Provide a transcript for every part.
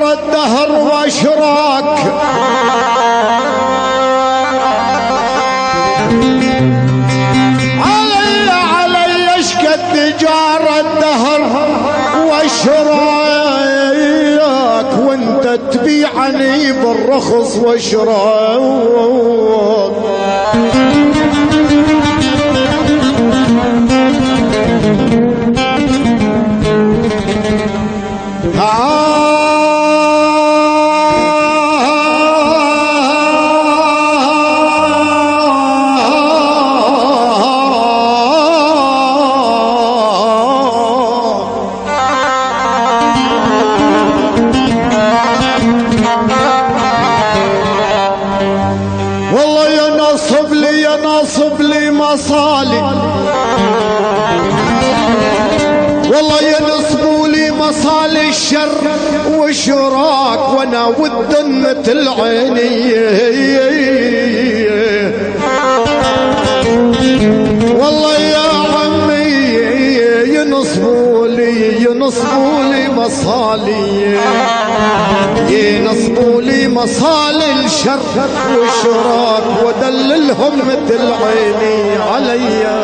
الدهر واشراك علي اشكد جار الدهر واشراك وانت تبيعني بالرخص واشراك. والله ينصب لي مصالي، والله ينصبوا لي مصالي الشر وشراك وانا ود مثل عيني. والله يا عمي ينصبوا لي مصالي، ينصبوا لي مصالي الشر وشراك ودللهم مثل عيني عليا.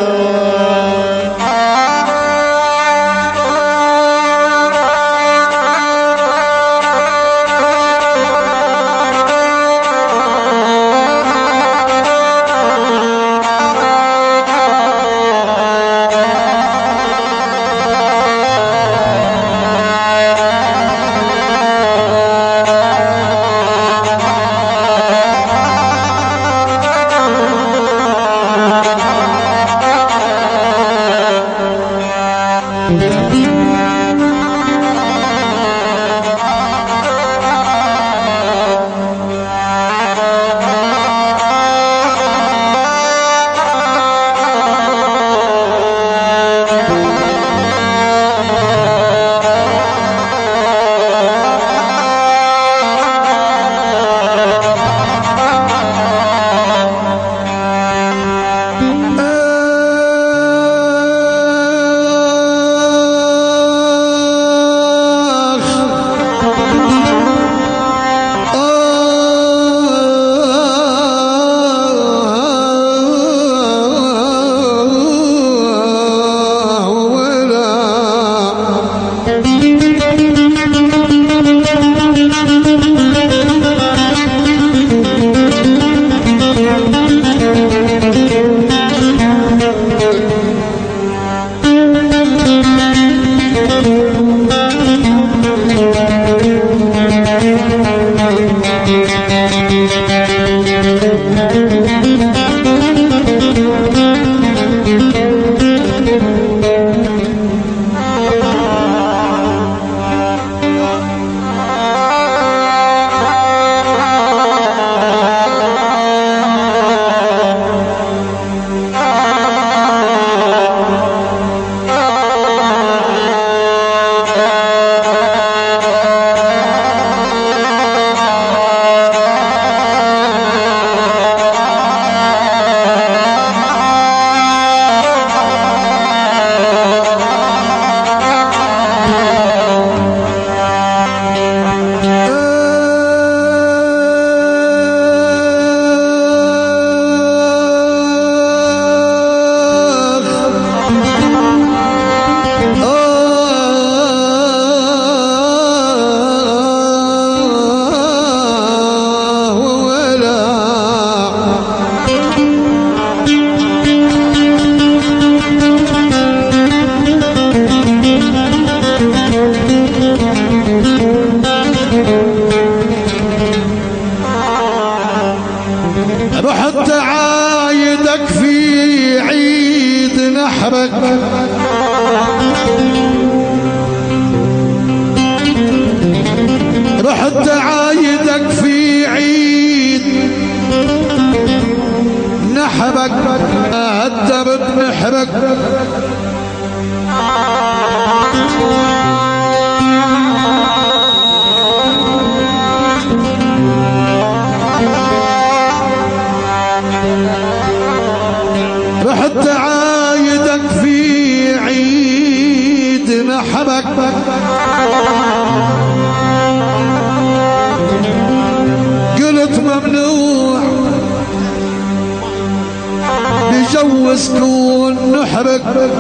رحت عايدك في عيد نحرك، رحت عايدك في عيد نحرك، الدرب نحرك رحت عايدك في عيد نحرك ممنوع نجوز كون نحرق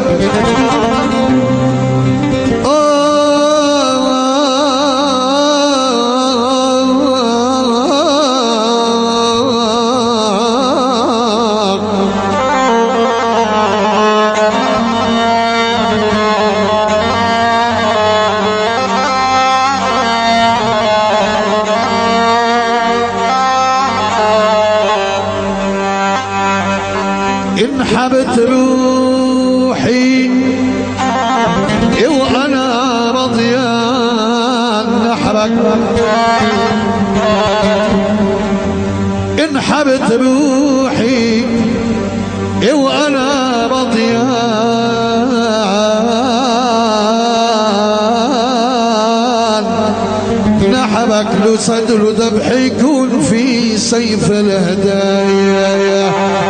انحبت روحي وانا رضيان نحرق انحبت روحي وانا رضيان نحرق لو صدر ذبح يكون في سيف الهدايا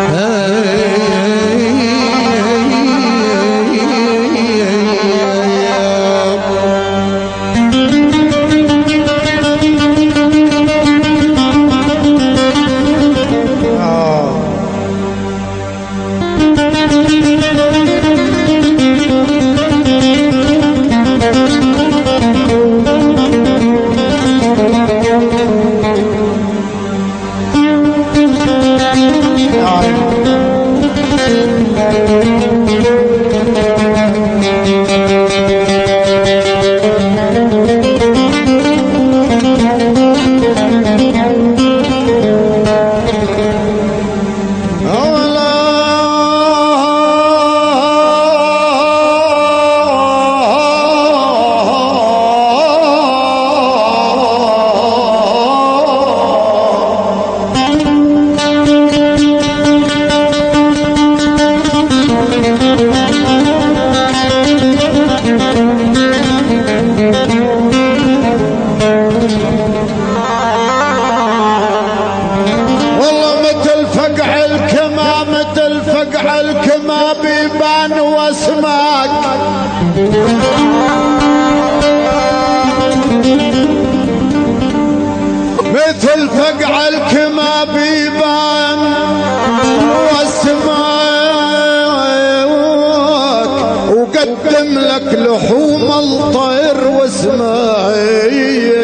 مثل فقع الكما بيبان واسماك وقدم لك لحوم الطير واسماك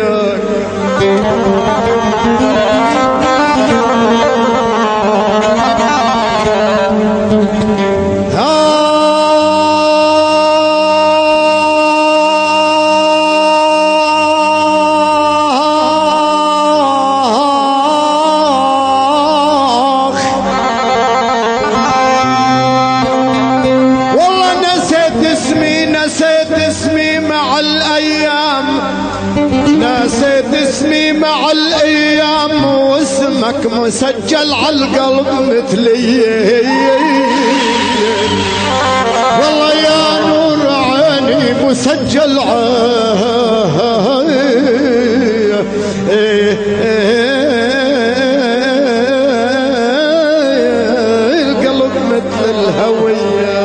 نسيت اسمي مع الأيام واسمك مسجل على القلب مثلي والله يا نور عيني مسجل القلب مثل الهوية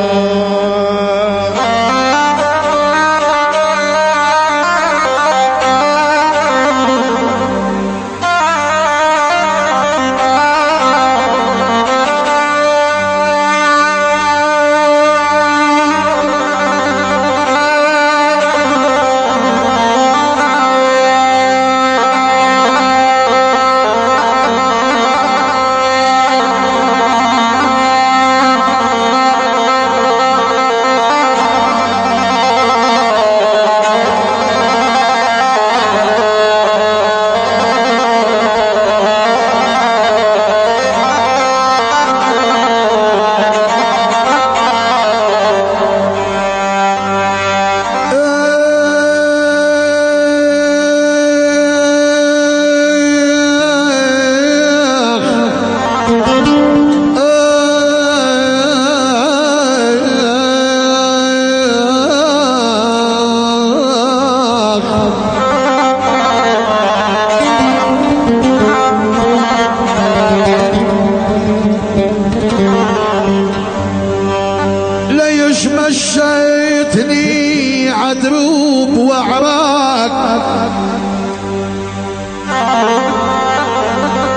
مشيتني عدروب وعراك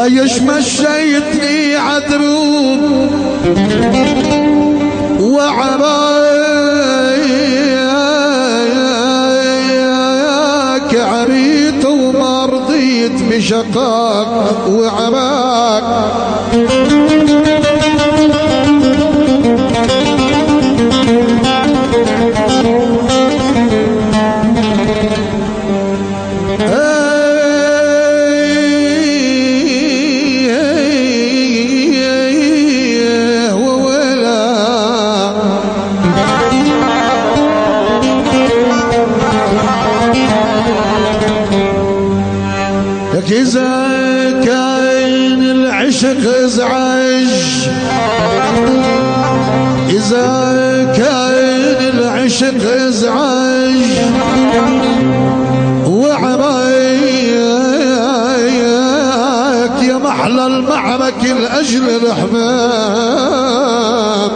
ليش مشيتني عدروب وعراك عريت وما رضيت بشقاك وعراك إذا كان العشق ازعج إذا كان العشق ازعج وعراك يا محلى المعرك لأجل الأحباب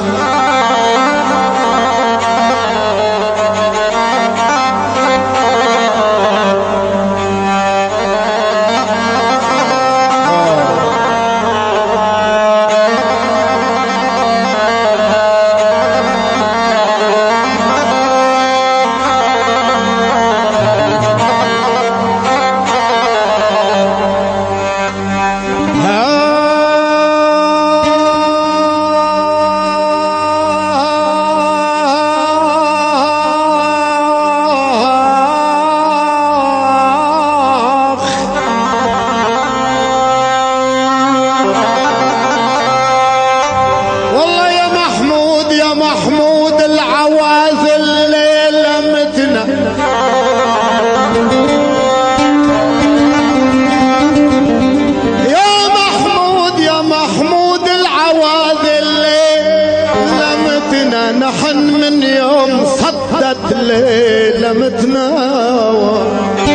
ليلة متناوى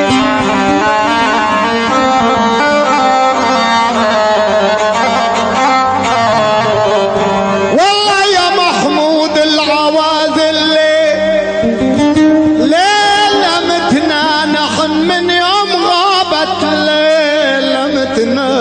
والله يا محمود العواذل ليلة متنا نحن من يوم غابت ليلة متنا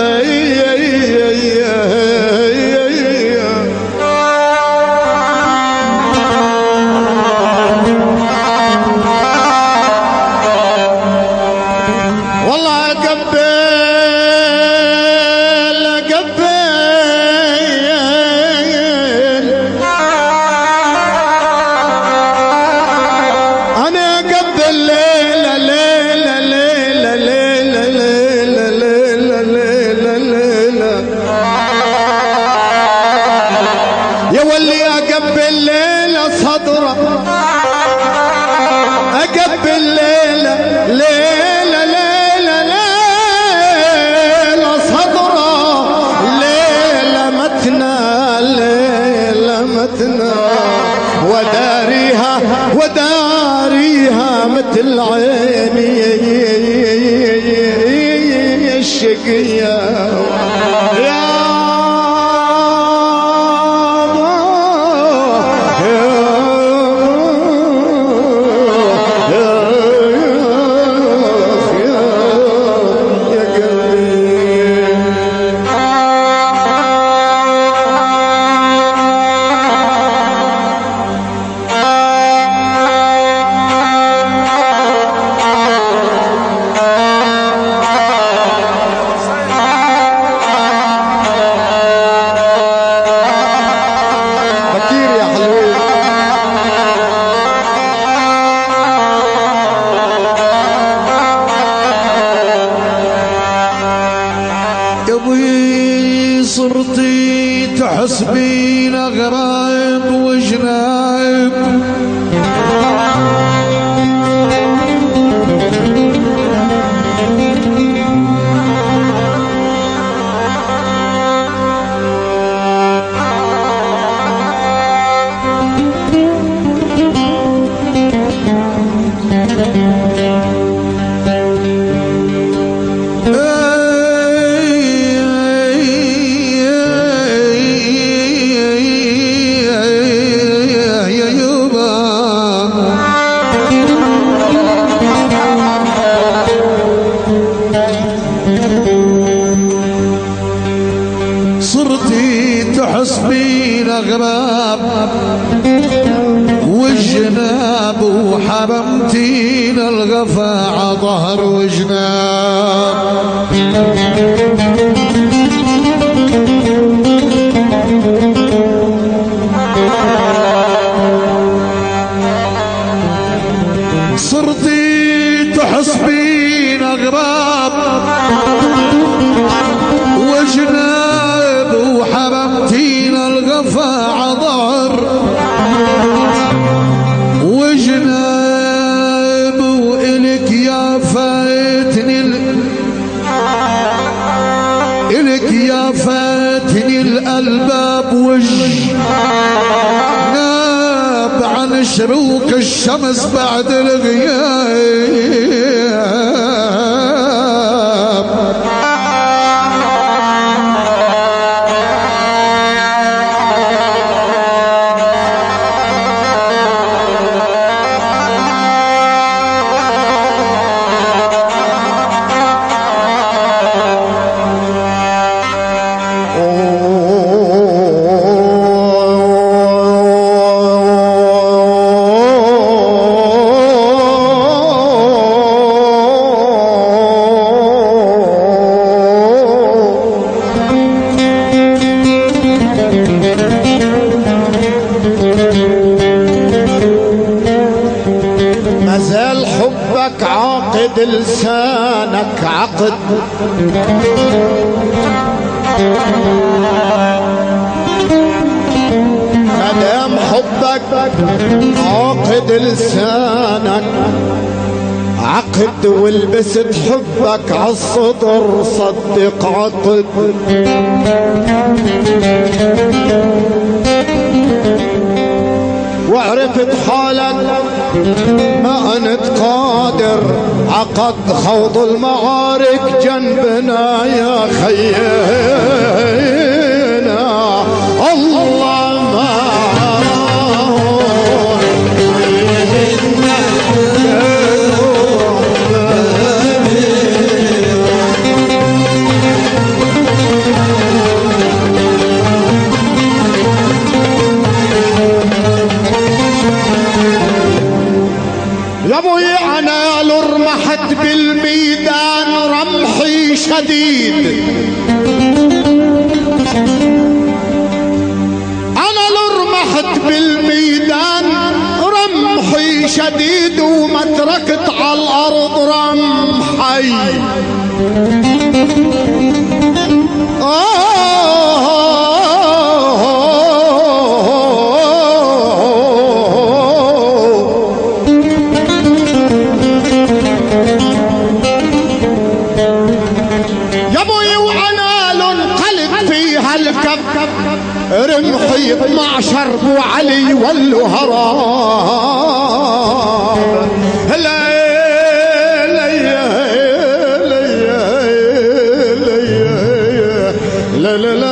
يا ولي اقبل ليلة صدره اقبل ليلة ليلة ليلة ليلة صدره ليلة متنا ليلة متنا وداريها وداريها مثل عيني الشقية صرتي تحسبين غراب وجناب تحسبين غراب والجناب وحرمتين الغفا ظهر وجناب. صرتي تحسبين غراب وجناب وحرمتين الغفا ظهر وجناب وإلك يا فاتني إلك يا فاتني الألباب وجناب عن شروق الشمس بعد الغياب. عقد لسانك عقد مدام حبك عقد لسانك عقد ولبست حبك عالصدر صدق عقد. وعرفت حالك ما أنت قادر عقد خوض المعارك جنبنا يا خينا الله ما يا ابوي انا لرمحت بالميدان رمحي شديد انا لرمحت بالميدان رمحي شديد وما تركت على الارض رمحي رمحي 12 ابو علي ولو هراب. لا لا لا لا